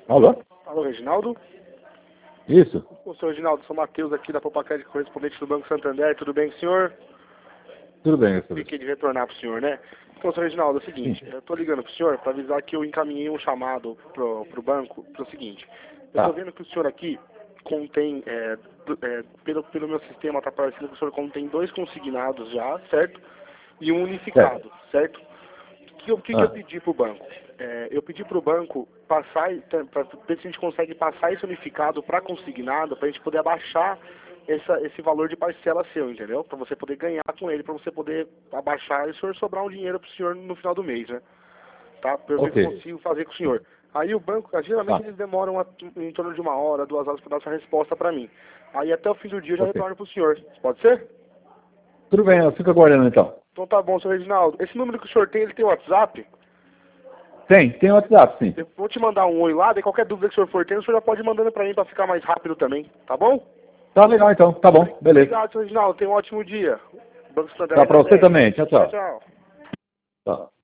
Alô? Alô, Reginaldo? Isso. Ô, senhor Reginaldo, sou Matheus aqui da Popacred, correspondente do Banco Santander. Tudo bem com o senhor? Tudo bem, senhor. Fiquei de retornar para o senhor, né? Então, senhor Reginaldo, é o seguinte, eu estou ligando para o senhor para avisar que eu encaminhei um chamado pro banco para o seguinte. Eu estou vendo que o senhor aqui contém, pelo meu sistema está parecendo que o senhor contém 2 consignados já, certo? E um unificado, certo? O que eu pedi para o banco? Eu pedi para o banco passar, para ver se a gente consegue passar esse unificado para consignado, para a gente poder abaixar esse valor de parcela seu, entendeu? Para você poder ganhar com ele, para você poder abaixar e o senhor sobrar um dinheiro para o senhor no final do mês, né? Tá? Para eu ver se eu consigo fazer com o senhor. Aí o banco, geralmente eles demoram em torno de 1 hora, 2 horas para dar essa resposta para mim. Aí até o fim do dia eu já retorno para o senhor. Pode ser? Tudo bem, eu fico aguardando então. Então tá bom, senhor Reginaldo. Esse número que o senhor tem, ele tem WhatsApp? Tem WhatsApp, sim. Eu vou te mandar um oi lá, daí qualquer dúvida que o senhor for tendo, o senhor já pode ir mandando pra mim pra ficar mais rápido também, tá bom? Tá legal então, tá bom, beleza. Obrigado, senhor Reginaldo, tenha um ótimo dia. Banco Santander. Tá pra você também, tchau, tchau. Tchau. Tá.